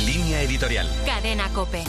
Línea editorial. Cadena COPE.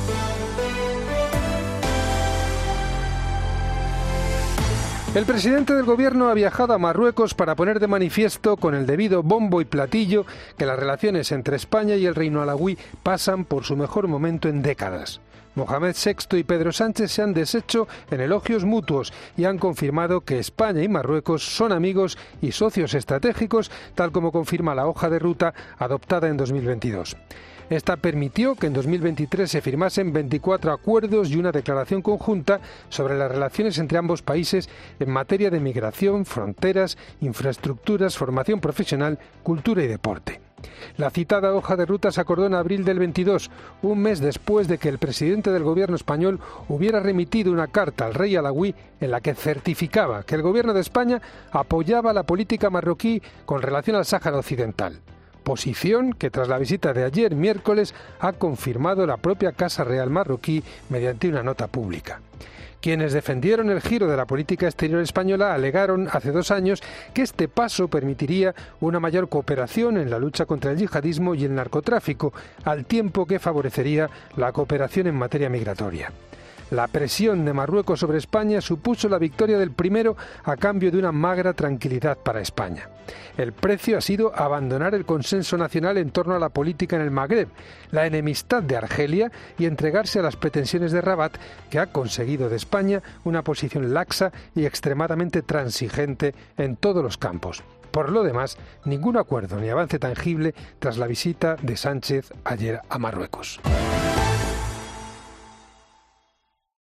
El presidente del gobierno ha viajado a Marruecos para poner de manifiesto con el debido bombo y platillo que las relaciones entre España y el Reino Alauí pasan por su mejor momento en décadas. Mohamed VI y Pedro Sánchez se han deshecho en elogios mutuos y han confirmado que España y Marruecos son amigos y socios estratégicos, tal como confirma la hoja de ruta adoptada en 2022. Esta permitió que en 2023 se firmasen 24 acuerdos y una declaración conjunta sobre las relaciones entre ambos países en materia de migración, fronteras, infraestructuras, formación profesional, cultura y deporte. La citada hoja de ruta se acordó en abril del 22, un mes después de que el presidente del gobierno español hubiera remitido una carta al rey alauí en la que certificaba que el gobierno de España apoyaba la política marroquí con relación al Sáhara Occidental. Posición que tras la visita de ayer miércoles ha confirmado la propia Casa Real marroquí mediante una nota pública. Quienes defendieron el giro de la política exterior española alegaron hace 2 años que este paso permitiría una mayor cooperación en la lucha contra el yihadismo y el narcotráfico, al tiempo que favorecería la cooperación en materia migratoria. La presión de Marruecos sobre España supuso la victoria del primero a cambio de una magra tranquilidad para España. El precio ha sido abandonar el consenso nacional en torno a la política en el Magreb, la enemistad de Argelia y entregarse a las pretensiones de Rabat, que ha conseguido de España una posición laxa y extremadamente transigente en todos los campos. Por lo demás, ningún acuerdo ni avance tangible tras la visita de Sánchez ayer a Marruecos.